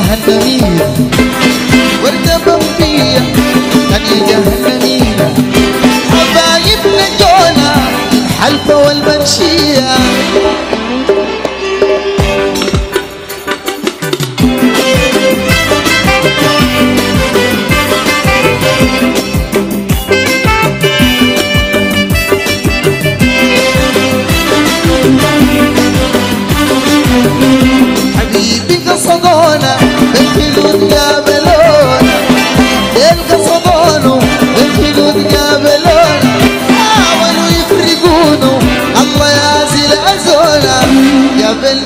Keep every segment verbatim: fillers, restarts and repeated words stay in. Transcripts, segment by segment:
جهنمية وردة بمبية هني جهنمية حبايبنا جونا الحلفة والمنشية حبيبي قصدونا بالحدود قابلونا ليل قصدونا بالحدود قابلونا حاولوا يفرقونا الله يازل أزونا يا بل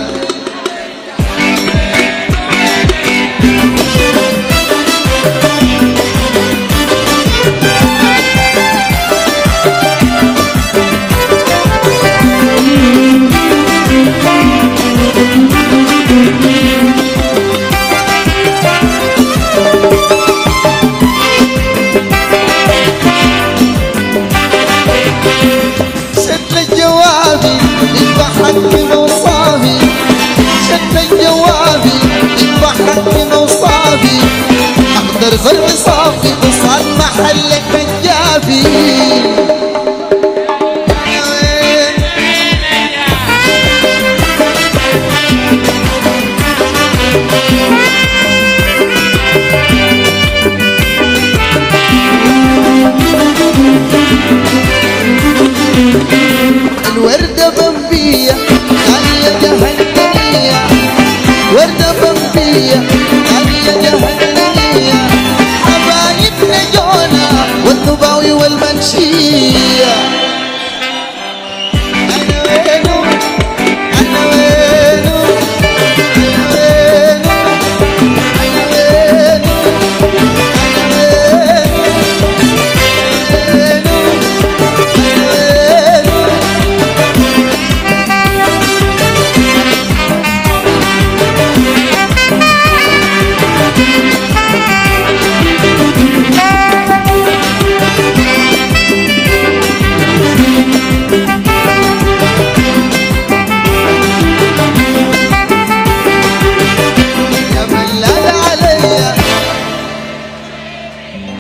حكي موصافي شد جوابي يبقى حكي موصافي اقدر ظلم صافي وصل محلك الجافي